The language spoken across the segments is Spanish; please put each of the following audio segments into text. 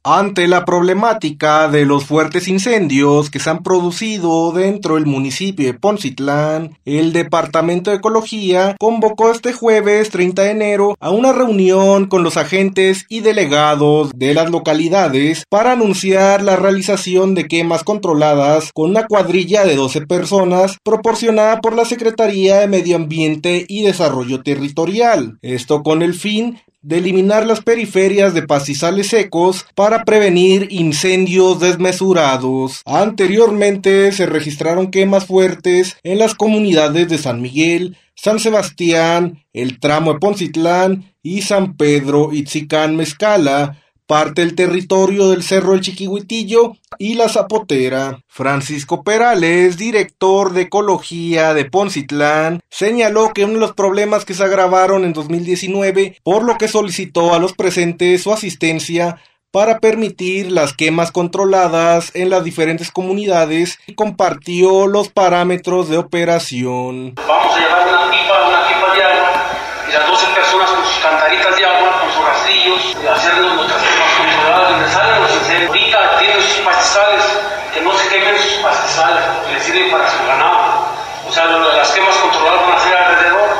Ante la problemática de los fuertes incendios que se han producido dentro del municipio de Poncitlán, el Departamento de Ecología convocó este jueves 30 de enero a una reunión con los agentes y delegados de las localidades para anunciar la realización de quemas controladas con una cuadrilla de 12 personas proporcionada por la Secretaría de Medio Ambiente y Desarrollo Territorial. Esto con el fin de eliminar las periferias de pastizales secos para prevenir incendios desmesurados. Anteriormente se registraron quemas fuertes en las comunidades de San Miguel, San Sebastián, el tramo de Poncitlán y San Pedro Itzicán Mezcala, parte del territorio del Cerro del Chiquihuitillo y la Zapotera. Francisco Perales, director de Ecología de Poncitlán, señaló que uno de los problemas que se agravaron en 2019, por lo que solicitó a los presentes su asistencia para permitir las quemas controladas en las diferentes comunidades y compartió los parámetros de operación. Vamos a llevar una pipa de agua y las 12 personas con sus cantaritas de agua, con sus rastrillos, y hacernos nuestras quemas controladas donde salen los incendios. Ahorita tienen sus pastizales, que no se quemen sus pastizales, porque les sirven para su ganado. O sea, las quemas controladas van a ser alrededor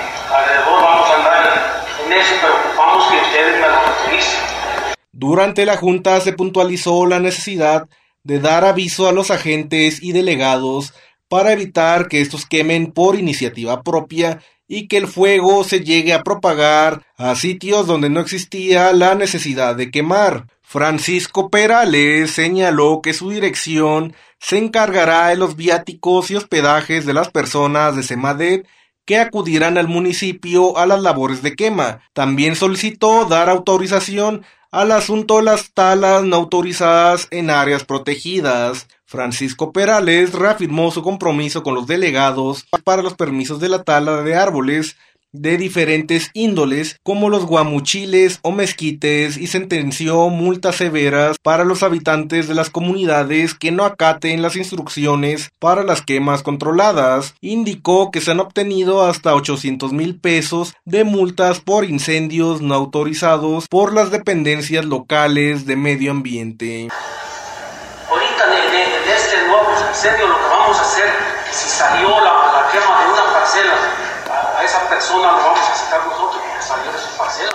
vamos a andar en eso, pero ocupamos que ustedes me lo autoricen. Durante la junta se puntualizó la necesidad de dar aviso a los agentes y delegados para evitar que estos quemen por iniciativa propia y que el fuego se llegue a propagar a sitios donde no existía la necesidad de quemar. Francisco Perales señaló que su dirección se encargará de los viáticos y hospedajes de las personas de Semadet que acudirán al municipio a las labores de quema. También solicitó dar autorización al asunto de las talas no autorizadas en áreas protegidas. Francisco Perales reafirmó su compromiso con los delegados para los permisos de la tala de árboles de diferentes índoles, como los guamuchiles o mezquites, y sentenció multas severas para los habitantes de las comunidades que no acaten las instrucciones para las quemas controladas. Indicó que se han obtenido hasta 800,000 pesos de multas por incendios no autorizados por las dependencias locales de medio ambiente. Ahorita en este nuevo incendio lo que vamos a hacer, si salió la quema de una parcela, a esa persona lo vamos a sacar nosotros porque salió de su parcela.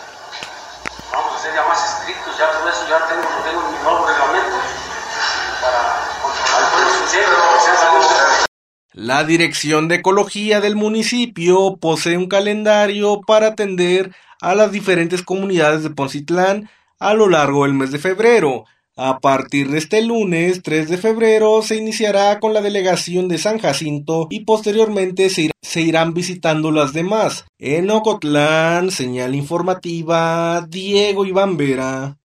Vamos a ser ya más estrictos, ya todo eso ya lo tengo en mi nuevo reglamento para controlar los incendios que se han salido. La Dirección de Ecología del municipio posee un calendario para atender a las diferentes comunidades de Poncitlán a lo largo del mes de febrero. A partir de este lunes 3 de febrero se iniciará con la delegación de San Jacinto y posteriormente se irán visitando las demás. En Ocotlán, señal informativa, Diego Iván Vera.